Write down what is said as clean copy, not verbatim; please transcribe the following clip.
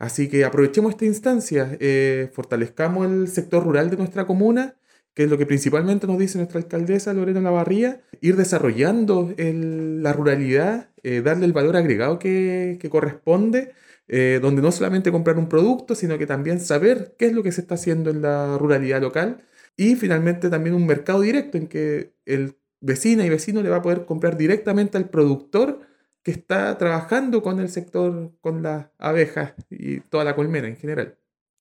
Así que aprovechemos esta instancia, fortalezcamos el sector rural de nuestra comuna, que es lo que principalmente nos dice nuestra alcaldesa Lorena Lavarría, ir desarrollando la ruralidad, darle el valor agregado que corresponde, donde no solamente comprar un producto, sino que también saber qué es lo que se está haciendo en la ruralidad local y finalmente también un mercado directo en que el vecina y vecino le va a poder comprar directamente al productor que está trabajando con el sector, con las abejas y toda la colmena en general.